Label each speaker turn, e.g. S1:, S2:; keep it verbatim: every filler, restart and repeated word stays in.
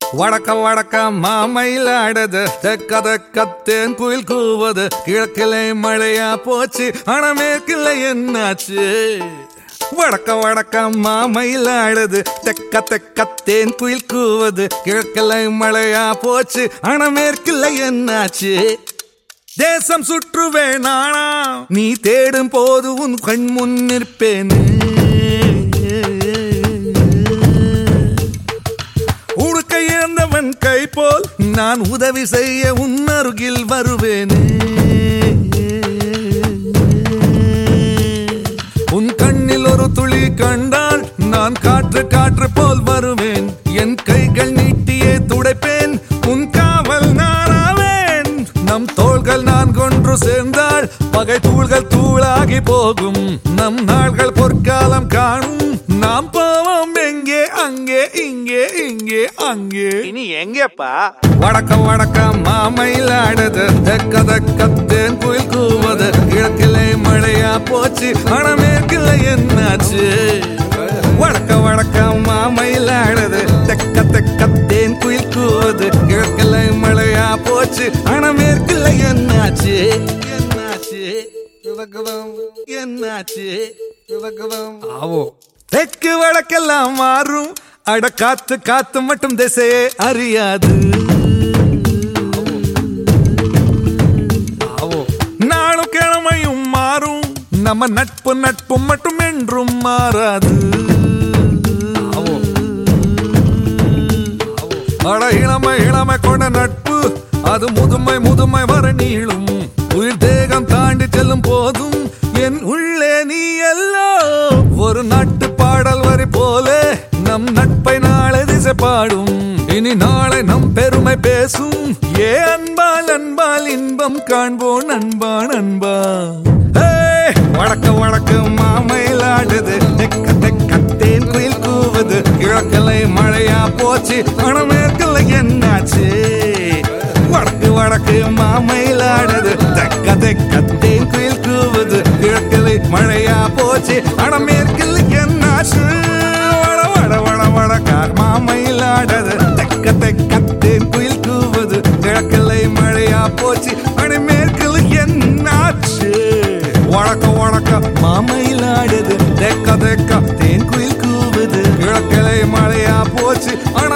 S1: வடக்க வடக்க மாமயிலாடுது, தெக்க தெக்க தேன் குயில் கூவது, கிழக்கிலே மழையா போச்சு ஆனா மேற்கில்லை என்னாச்சு. வடக்க வடக்க மாமயிலாடுது, தெக்க தெக்க தேன் குயில் கூவது, கிழக்கிலே மழையா போச்சு ஆனா மேற்கில்லை என்னாச்சு. தேசம் சுற்றுவேன் நானா, நீ தேடும் போது உன் கண் முன் நிற்பேனே. உடுக்கை இழந்தவன் கை போல் நான் உதவி செய்ய உன் அருகில் வருவேனே. உன் கண்ணில் ஒரு துளி கண்டால் நான் காற்று காற்று போல் வருவேன். என் கைகள் நீட்டியே துடைப்பேன், உன் காவல் நானாவேன். நம் தோள்கள் நான் கொன்று சேர்ந்தால் பகை தூள்கள் தூளாகி போகும். நம் நாள்கள் பொற்காலம் காணும், நாம் போவோம் எங்கே அங்கே இங்கே இங்கே அங்கே.
S2: இனி எங்கப்பா?
S1: வடக்க வடக்க மாமயிலாடுது, தெக்க தெக்க தேன் குயில் கூவது, கிழக்கிலே மழையா போச்சு ஆனா மேற்கில்லை என்னாச்சு. வடக்க வடக்க மாமயிலாடுது, தெக்க தெக்க தேன் குயில் கூவது, கிழக்கிலே மழையா போச்சு ஆனா மேற்கில்லை என்னாச்சு. என்னாச்சு என்னாச்சு ஆவோ. தெற்கு வடக்கெல்லாம் மாறும், அட காத்து காத்து மட்டும் திசையே அறியாது. நாளும் கிழமையும் மாறும், நம்ம நட்பு நட்பு மட்டும் என்றும் மாறாது. அட இளமை இளமை கொண்ட நட்பு, அது முதுமை முதுமை வர நீளும். உயிர் தேகம் தாண்டி செல்லும் போதும் என் உள்ளே நீ எல்லோ. ஒரு நாட்டு பாடல் வரி போல நம் நட்பை நாளை திசை பாடும். இனி நாளை நம் பெருமை பேசும். ஏ அன்பால் அன்பால் இன்பம் காண்போம் நண்பா நண்பா. வடக்க வடக்கு மாமயிலாடுது, தெக்க தெக்க தேன் குயில் கூவது, கிழக்கிலை மழையா போச்சு ஆனா மேற்கில்லை என்னாச்சு. வடக்கு வடக்கு மாமயிலாடுது, தெக்க தெக்க தேன் குயில் கூவது, கிழக்கிலை மழையா போச்சு ஆனா மேற்கில்லை என்னாச்சு. வட வட வட வடக்கார் மாமயிலாடுது, தெக்க தெக்க தேன் குயில் கூவது, கிழக்கிலை மழையா போச்சு ஆனா மேற்கில்லை என்னாச்சு. வடக்க வடக்க மாமயிலாடுது, தெக்க தெக்க தேன் குயில் கூவது, கிழக்கிலை மழையா போச்சு.